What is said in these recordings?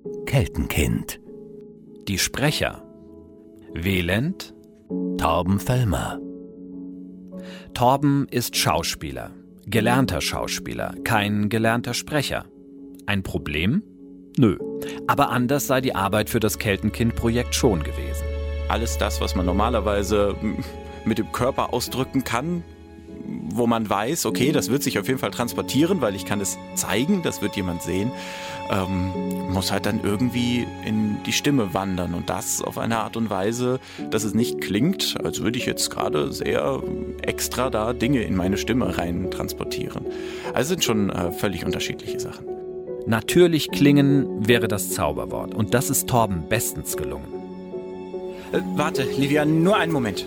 Keltenkind. Die Sprecher: Wieland, Torben Völlmer. Torben ist Schauspieler, gelernter Schauspieler, kein gelernter Sprecher. Ein Problem? Nö. Aber anders sei die Arbeit für das Keltenkind-Projekt schon gewesen. Alles das, was man normalerweise mit dem Körper ausdrücken kann, wo man weiß, okay, das wird sich auf jeden Fall transportieren, weil ich kann es zeigen, das wird jemand sehen, muss halt dann irgendwie in die Stimme wandern und das auf eine Art und Weise, dass es nicht klingt, als würde ich jetzt gerade sehr extra da Dinge in meine Stimme rein transportieren. Also sind schon völlig unterschiedliche Sachen. Natürlich klingen wäre das Zauberwort und das ist Torben bestens gelungen. Warte, Livia, nur einen Moment.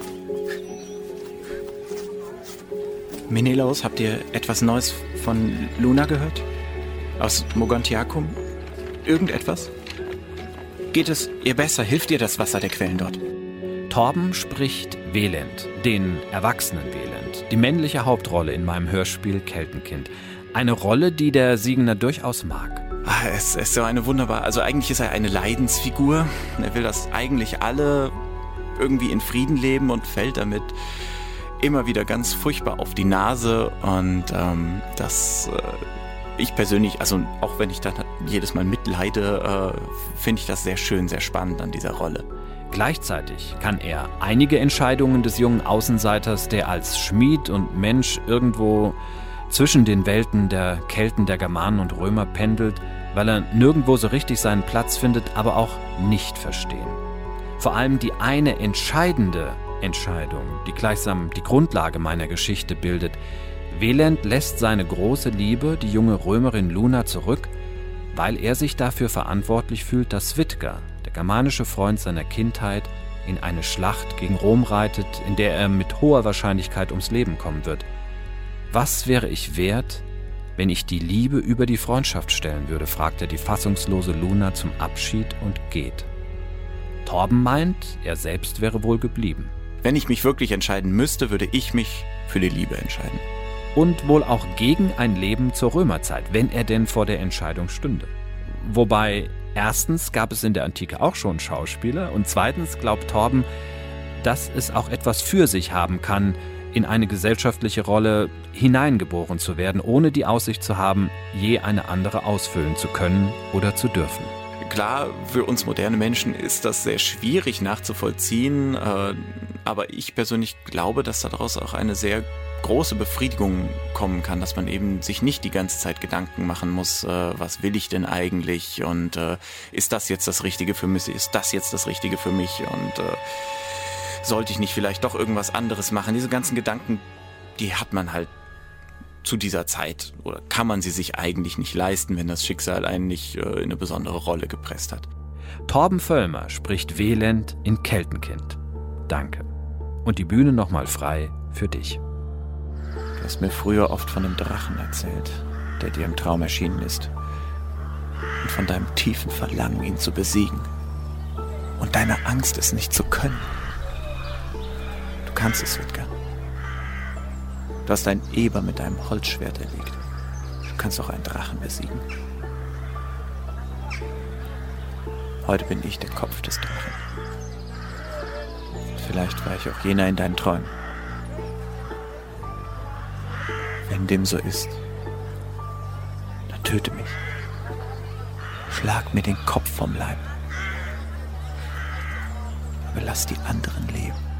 Menelaos, habt ihr etwas Neues von Luna gehört? Aus Mogontiacum? Irgendetwas? Geht es ihr besser? Hilft ihr das Wasser der Quellen dort? Torben spricht Wieland, den erwachsenen Wieland, die männliche Hauptrolle in meinem Hörspiel Keltenkind. Eine Rolle, die der Siegner durchaus mag. Es ist so eine wunderbare, also eigentlich ist er eine Leidensfigur. Er will, dass eigentlich alle irgendwie in Frieden leben und fällt damit immer wieder ganz furchtbar auf die Nase und ich persönlich, also auch wenn ich dann jedes Mal mitleide, finde ich das sehr schön, sehr spannend an dieser Rolle. Gleichzeitig kann er einige Entscheidungen des jungen Außenseiters, der als Schmied und Mensch irgendwo zwischen den Welten der Kelten, der Germanen und Römer pendelt, weil er nirgendwo so richtig seinen Platz findet, aber auch nicht verstehen. Vor allem die eine entscheidende Entscheidung, die gleichsam die Grundlage meiner Geschichte bildet. Wieland lässt seine große Liebe, die junge Römerin Luna, zurück, weil er sich dafür verantwortlich fühlt, dass Witger, der germanische Freund seiner Kindheit, in eine Schlacht gegen Rom reitet, in der er mit hoher Wahrscheinlichkeit ums Leben kommen wird. Was wäre ich wert, wenn ich die Liebe über die Freundschaft stellen würde, fragt er die fassungslose Luna zum Abschied und geht. Torben meint, er selbst wäre wohl geblieben. Wenn ich mich wirklich entscheiden müsste, würde ich mich für die Liebe entscheiden. Und wohl auch gegen ein Leben zur Römerzeit, wenn er denn vor der Entscheidung stünde. Wobei, erstens gab es in der Antike auch schon Schauspieler und zweitens glaubt Torben, dass es auch etwas für sich haben kann, in eine gesellschaftliche Rolle hineingeboren zu werden, ohne die Aussicht zu haben, je eine andere ausfüllen zu können oder zu dürfen. Klar, für uns moderne Menschen ist das sehr schwierig nachzuvollziehen, aber ich persönlich glaube, dass daraus auch eine sehr große Befriedigung kommen kann, dass man eben sich nicht die ganze Zeit Gedanken machen muss, was will ich denn eigentlich und ist das jetzt das Richtige für mich, ist das jetzt das Richtige für mich und sollte ich nicht vielleicht doch irgendwas anderes machen? Diese ganzen Gedanken, die hat man halt zu dieser Zeit oder kann man sie sich eigentlich nicht leisten, wenn das Schicksal einen nicht in eine besondere Rolle gepresst hat. Torben Völlmer spricht Wieland in Keltenkind. Danke. Und die Bühne nochmal frei für dich. Du hast mir früher oft von dem Drachen erzählt, der dir im Traum erschienen ist. Und von deinem tiefen Verlangen, ihn zu besiegen. Und deiner Angst, es nicht zu können. Du kannst es, Witger. Du hast einen Eber mit deinem Holzschwert erlegt. Du kannst auch einen Drachen besiegen. Heute bin ich der Kopf des Drachen. Vielleicht war ich auch jener in deinen Träumen. Wenn dem so ist, dann töte mich. Schlag mir den Kopf vom Leib. Aber lass die anderen leben.